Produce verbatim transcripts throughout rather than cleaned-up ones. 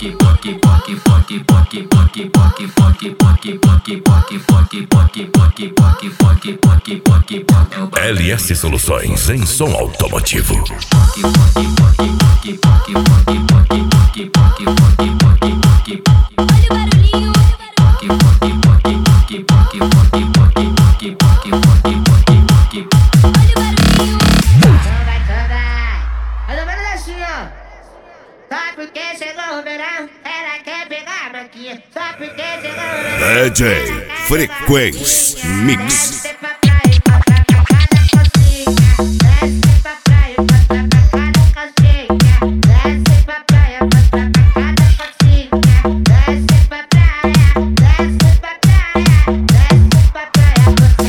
L S Soluções em som automotivo. Só porque chegou o verão, ela quer pegar a maquinha. Só porque chegou o verão. D J Frequência Mix. Desce pra praia, bota pra cada coxinha. Desce pra praia, bota pra cada coxinha. Desce pra praia, bota pra cada coxinha. Desce pra praia, desce pra praia. Desce pra praia, você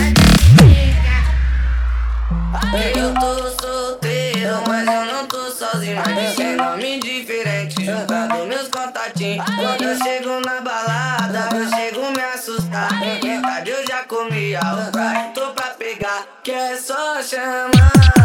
é mais Eu tô solteiro, mas eu não tô sozinho. Mas tem nome diferente, juntado meus contatinhos. Quando eu chego na balada, eu chego me assustar. Em tarde eu já comi a outra, tô pra pegar, que é só chamar.